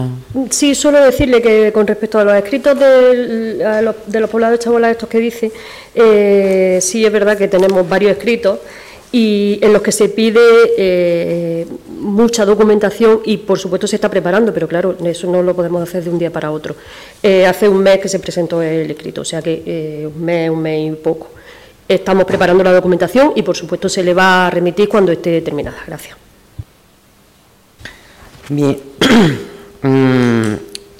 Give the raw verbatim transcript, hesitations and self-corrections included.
Sí, solo decirle que con respecto a los escritos de, a los, de los poblados de Chabolas, estos que dice, eh, sí es verdad que tenemos varios escritos y en los que se pide eh, mucha documentación y por supuesto se está preparando, pero claro, eso no lo podemos hacer de un día para otro. Eh, hace un mes que se presentó el escrito, o sea que eh, un mes, un mes y poco. Estamos preparando la documentación y por supuesto se le va a remitir cuando esté terminada. Gracias. Bien.